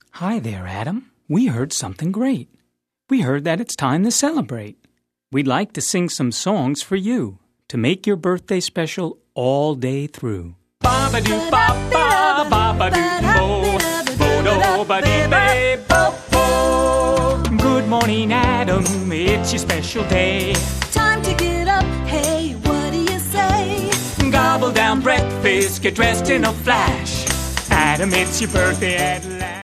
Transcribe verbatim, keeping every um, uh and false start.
Hi there, Adam. We heard something great. We heard that it's time to celebrate. We'd like to sing some songs for you to make your birthday special all day through. Ba-ba-doo-ba-ba, ba-ba-doo-bo, bo-do-ba-dee-ba-bo-bo. Good morning, Adam. It's your special day. Time to get up. Hey, what do you say? Gobble down breakfast, get dressed in a flash. Adam, it's your birthday at last.